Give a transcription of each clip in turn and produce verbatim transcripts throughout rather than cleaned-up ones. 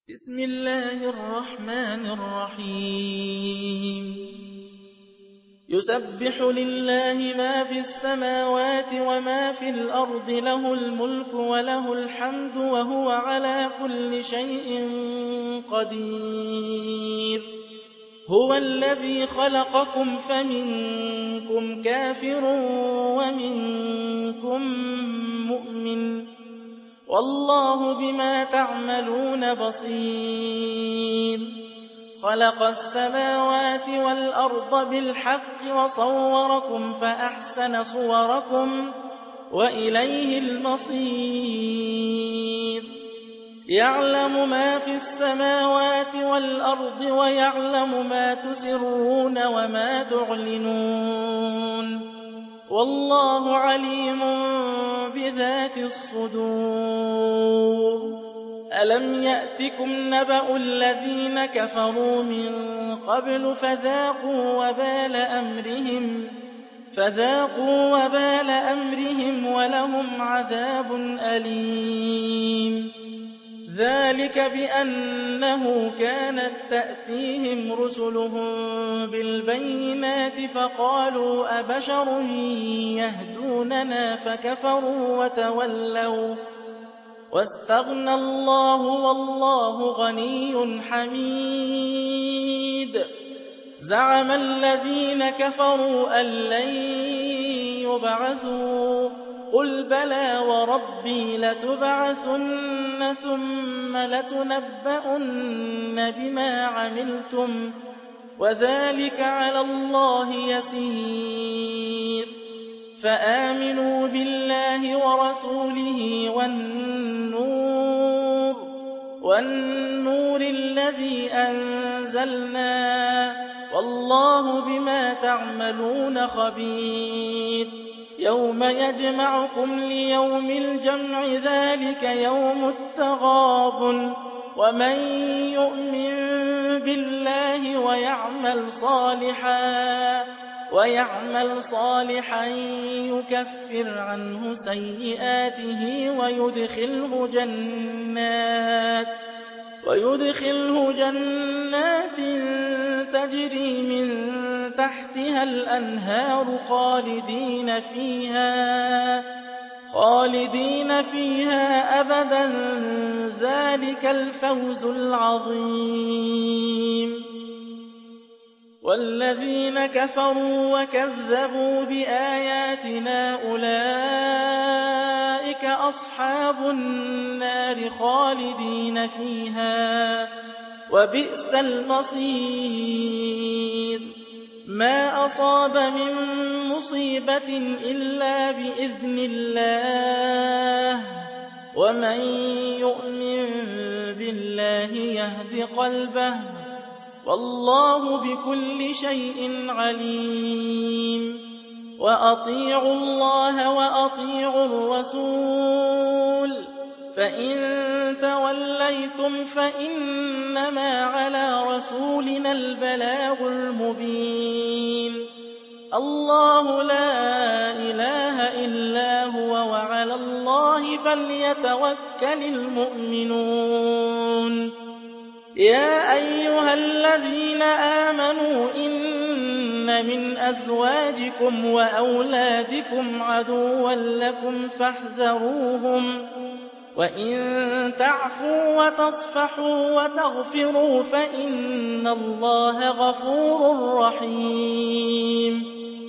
بسم الله الرحمن الرحيم يسبح لله ما في السماوات وما في الأرض له الملك وله الحمد وهو على كل شيء قدير هو الذي خلقكم فمنكم كافر ومنكم مؤمن والله بما تعملون بصير خلق السماوات والأرض بالحق وصوركم فأحسن صوركم وإليه المصير يعلم ما في السماوات والأرض ويعلم ما تسرون وما تعلنون والله عليم بذات الصدور ألم يأتكم نبأ الذين كفروا من قبل فذاقوا وبال أمرهم فذاقوا وبال أمرهم ولهم عذاب أليم ذلك بأنه كانت تأتيهم رسلهم بالبينات فقالوا أبشر يهدوننا فكفروا وتولوا واستغنى الله والله غني حميد زعم الذين كفروا أن لن يبعثوا قل بلى وربي لتبعثن ثم لتنبؤن بما عملتم وذلك على الله يسير فآمنوا بالله ورسوله والنور والنور الذي أنزلنا والله بما تعملون خبير يوم يجمعكم ليوم الجمع ذلك يوم التغابن ومن يؤمن بالله ويعمل صالحا ويعمل صالحا يكفر عنه سيئاته ويدخله جنات ويدخله جنات تجري من تحتها الأنهار خالدين فيها خالدين فيها أبدا ذلك الفوز العظيم والذين كفروا وكذبوا بآياتنا أولئك أصحاب النار خالدين فيها وبئس المصير ما أصاب من مصيبة إلا بإذن الله ومن يؤمن بالله يهد قلبه والله بكل شيء عليم وأطيعوا الله وأطيعوا الرسول فإن توليتم فإنما على رسولنا البلاغ المبين الله لا إله إلا هو وعلى الله فليتوكل المؤمنون يا أيها الذين آمنوا إن من أزواجكم وأولادكم عدوا لكم فاحذروهم وإن تعفوا وتصفحوا وتغفروا فإن الله غفور رحيم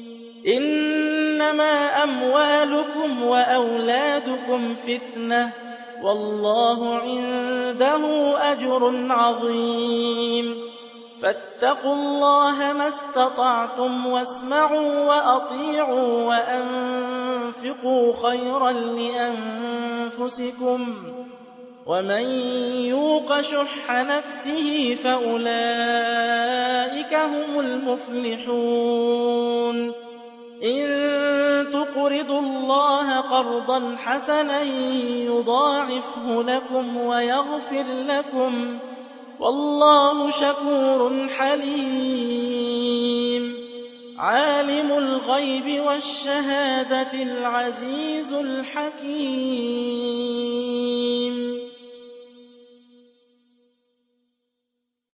إنما أموالكم وأولادكم فتنة والله عنده أجر عظيم فاتقوا الله ما استطعتم واسمعوا وأطيعوا وأنفقوا خيرا لأنفسكم ومن يوق شح نفسه فأولئك هم المفلحون إن تقرضوا الله قرضا حسنا يضاعفه لكم ويغفر لكم والله شكور حليم عالم الغيب والشهادة العزيز الحكيم